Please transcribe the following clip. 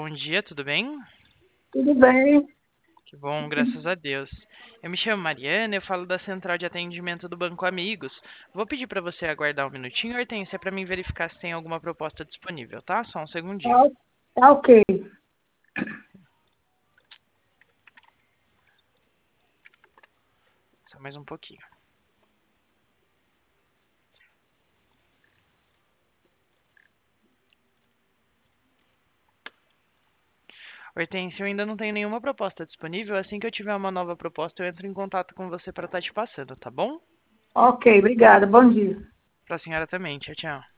bom dia, tudo bem? Tudo bem? Que bom, graças a Deus. Eu me chamo Mariana, eu falo da central de atendimento do Banco Amigos. Vou pedir para você aguardar um minutinho, Hortência, para mim verificar se tem alguma proposta disponível, tá? Só um segundinho. Tá, tá ok. Só mais um pouquinho. Hortência, eu ainda não tenho nenhuma proposta disponível. Assim que eu tiver uma nova proposta, eu entro em contato com você para estar te passando, tá bom? Ok, obrigada. Bom dia. Para a senhora também. Tchau, tchau.